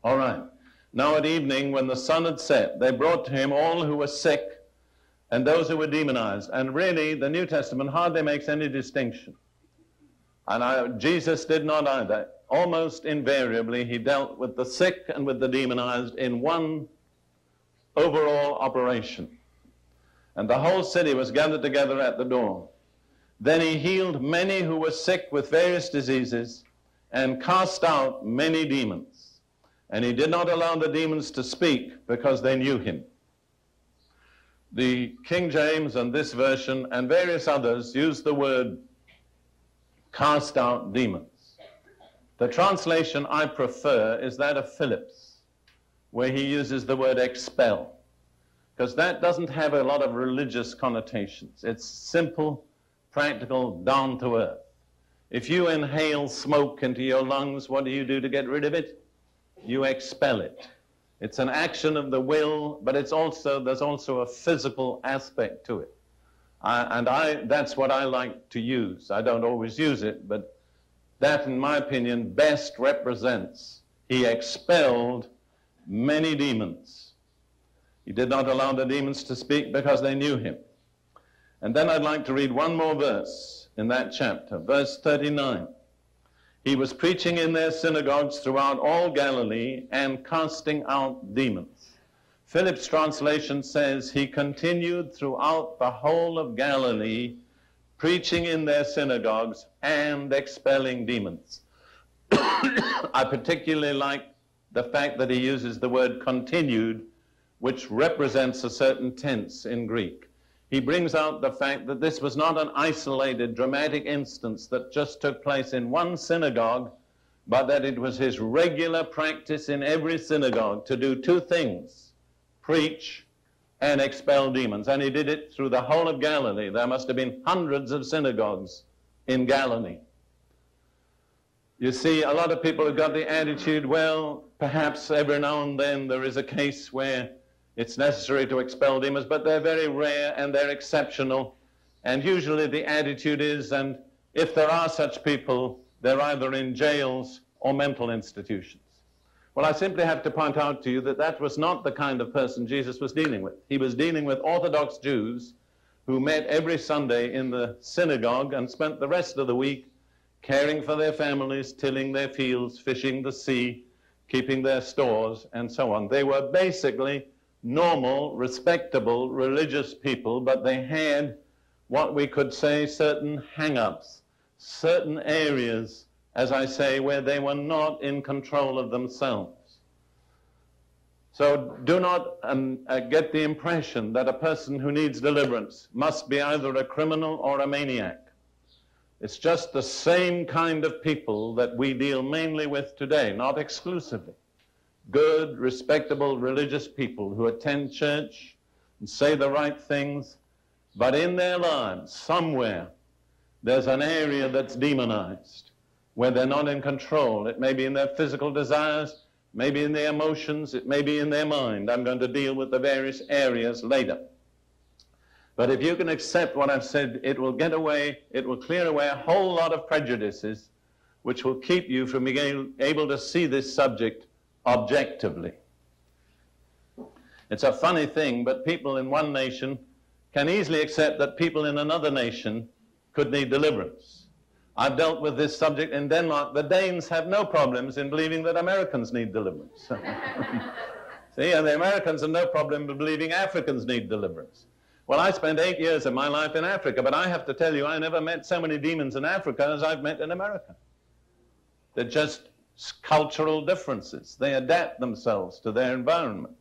All right. Now at evening, when the sun had set, they brought to him all who were sick and those who were demonized. And really, the New Testament hardly makes any distinction. And Jesus did not either. Almost invariably, he dealt with the sick and with the demonized in one overall operation. And the whole city was gathered together at the door. Then he healed many who were sick with various diseases and cast out many demons. And he did not allow the demons to speak because they knew him. The King James and this version and various others use the word cast out demons. The translation I prefer is that of Phillips, where he uses the word expel, because that doesn't have a lot of religious connotations. It's simple, practical, down to earth. If you inhale smoke into your lungs, what do you do to get rid of it? You expel it. It's an action of the will, but there's also a physical aspect to it. That's what I like to use. I don't always use it, but that, in my opinion, best represents he expelled many demons. He did not allow the demons to speak because they knew him. And then I'd like to read one more verse in that chapter, verse 39. He was preaching in their synagogues throughout all Galilee and casting out demons. Phillips' translation says he continued throughout the whole of Galilee, preaching in their synagogues and expelling demons. I particularly like the fact that he uses the word continued, which represents a certain tense in Greek. He brings out the fact that this was not an isolated, dramatic instance that just took place in one synagogue, but that it was his regular practice in every synagogue to do two things: preach and expel demons. And he did it through the whole of Galilee. There must have been hundreds of synagogues in Galilee. You see, a lot of people have got the attitude, well, perhaps every now and then there is a case where it's necessary to expel demons, but they're very rare and they're exceptional. And usually the attitude is, and if there are such people, they're either in jails or mental institutions. Well, I simply have to point out to you that that was not the kind of person Jesus was dealing with. He was dealing with Orthodox Jews who met every Sunday in the synagogue and spent the rest of the week caring for their families, tilling their fields, fishing the sea, keeping their stores, and so on. They were basically normal, respectable, religious people, but they had what we could say certain hang-ups, certain areas, as I say, where they were not in control of themselves. So do not get the impression that a person who needs deliverance must be either a criminal or a maniac. It's just the same kind of people that we deal mainly with today, not exclusively. Good, respectable, religious people who attend church and say the right things, but in their lives, somewhere, there's an area that's demonized, where they're not in control. It may be in their physical desires, maybe in their emotions, it may be in their mind. I'm going to deal with the various areas later. But if you can accept what I've said, it will clear away a whole lot of prejudices, which will keep you from being able to see this subject objectively. It's a funny thing, but people in one nation can easily accept that people in another nation could need deliverance. I've dealt with this subject in Denmark. The Danes have no problems in believing that Americans need deliverance. See, and the Americans have no problem in believing Africans need deliverance. Well, I spent 8 years of my life in Africa, but I have to tell you, I never met so many demons in Africa as I've met in America. They're just cultural differences. They adapt themselves to their environment.